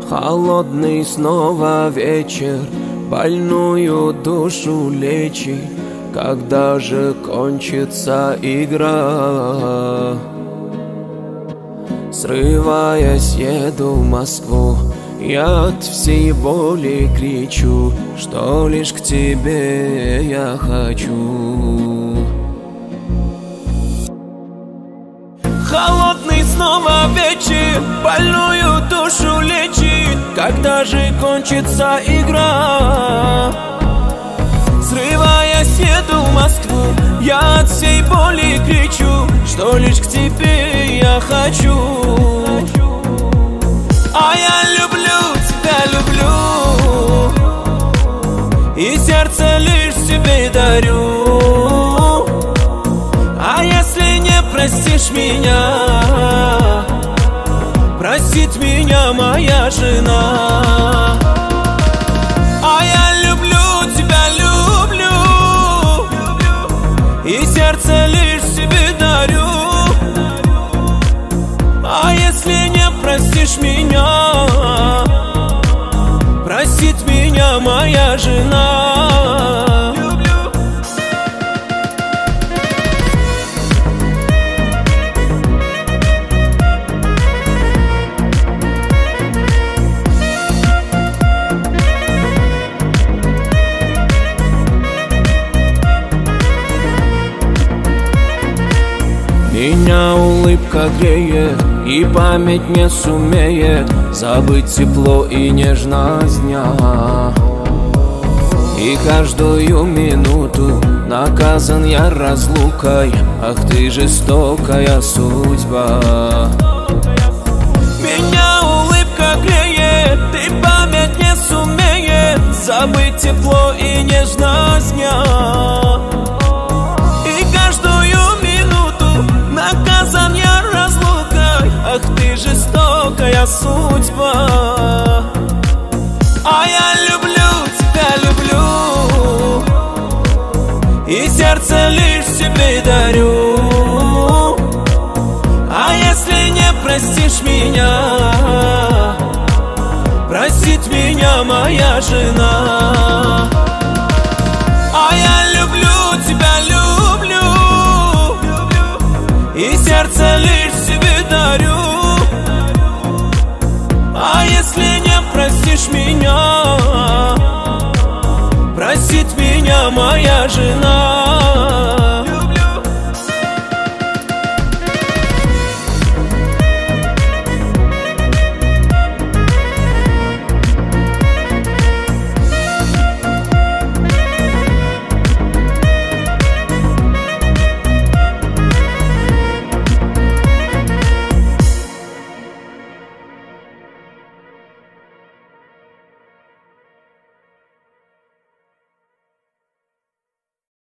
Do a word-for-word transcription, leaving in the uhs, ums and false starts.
Холодный снова вечер, больную душу лечи. Когда же кончится игра? Срываясь, еду в Москву, я от всей боли кричу, что лишь к тебе я хочу. Холодный снова вечер, больную душу лечит. Когда же кончится игра? Срываясь, еду в Москву, я от всей боли кричу, что лишь к тебе я хочу. А я люблю тебя, люблю, и сердце лишь тебе дарю. А если не простишь меня, простит меня моя жена. А я люблю тебя, люблю, и сердце лишь тебе дарю. А если не простишь меня, простит меня моя жена. Меня улыбка греет, и память не сумеет забыть тепло и нежность дня. И каждую минуту наказан я разлукой, ах ты жестокая судьба. Меня улыбка греет, и память не сумеет забыть тепло и нежность дня. Наказан я разлукой, ах ты жестокая судьба. А я люблю тебя, люблю, и сердце лишь тебе дарю. А если не простишь меня, простит меня моя жена. А я люблю тебя, люблю, и сердце лишь себе дарю. А если не простишь меня, простит меня моя жена.